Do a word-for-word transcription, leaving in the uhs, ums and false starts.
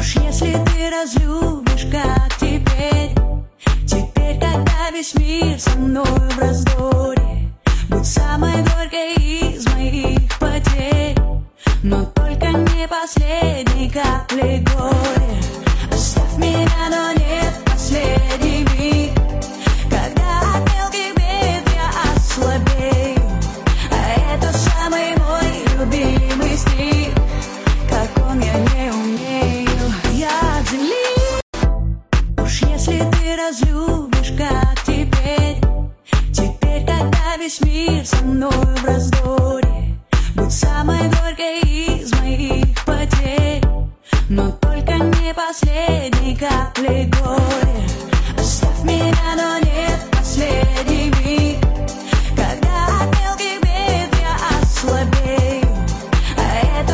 Уж если ты разлюбишь, как теперь, теперь, когда весь мир со мной в раздоре, будь самой горькой из моих потерь, но только не последней каплей горя. Оставь меня, но нет последний миг, когда от мелких бед я ослабею. А это самый мой любимый стих, как он я не умею. Я от земли. Уж если ты разлюбишь, как теперь, теперь, когда весь мир со мной в раздоре, будь самой горькой из моих потерь, но только не последней каплей горя.